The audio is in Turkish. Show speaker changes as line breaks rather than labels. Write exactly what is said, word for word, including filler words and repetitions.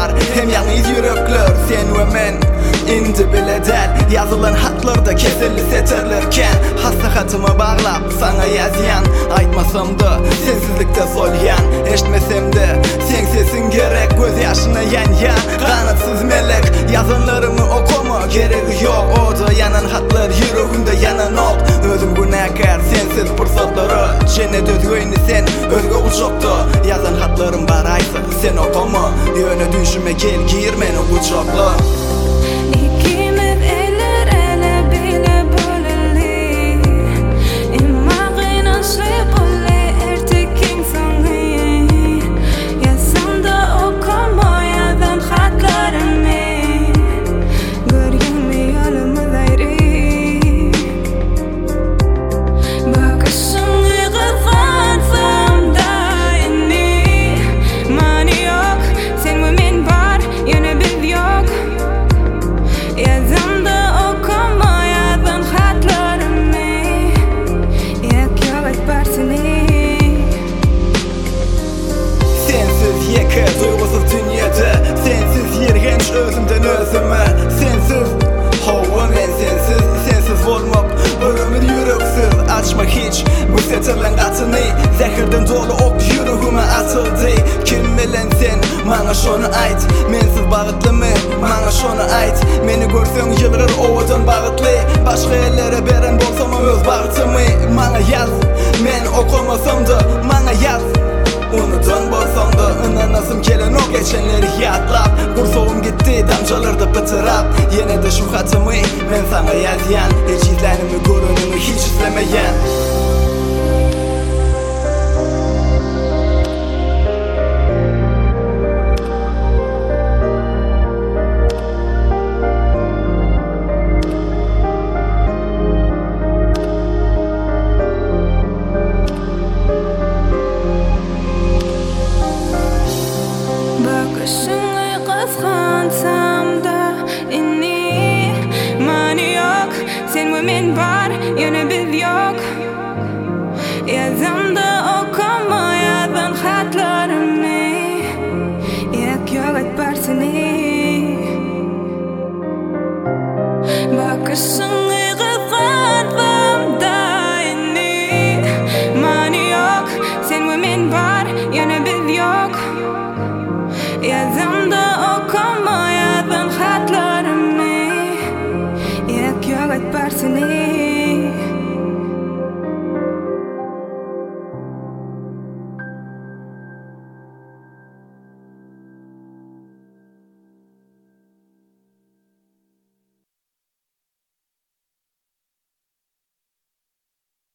var hem yalnız yürekler sen ve men. İndi bile del yazılan hatlarda kesilli seterlerken hasta hatımı bağlap sana yazyan. Aytmasam da sensizlikte solyan, eşitmesem de sen sesin gerek. Göz yaşına yan ya kanatsız melek, yazanlarımı okuma gereği yok. O da yanan hatlar yüreğinde yanan ok. Özüm günahkar sensiz fırsatları cennet özgöyni sen özgü uçoktu. Yazan hatlarım var aysa sen okuma, yöne düşüme gel gir meni uçoklu. Duygusuz dünyada sensiz yergenç özümden özüme. Sensiz hava men sensiz, sensiz olmak bir ömür yüreksiz. Açma hiç bu seterlen katını, zehirden dolu ok yüreğime atıldı. Kim bilen sen bana şunu ait, mensiz bağıtlı mı bana şunu ait. Meni görsen yılgır ovadan bağıtlı, başka ellere beren bolsam öz bağıtımı. Bana yaz men okumasam da bana yaz. Unutan bolsam da ınanasım kelen o geçenleri yatlap. Kursoğum gitti damcalarda bıtırap. Yine de şu hatımı ben sana yazyan, hiç izlenimi görünümü hiç izlemeyen.
Bakışını kıskansam da inni mani yok. Sen ve men var yine biz yok. Yazımda okuma yazan hatlarımı, yak yok etbar seni. Bakışını kıskansam da inni mani yok. Sen ve men var yine biz yok. Yazımda okuma yazan hatlarımı, yak yok etbar seni.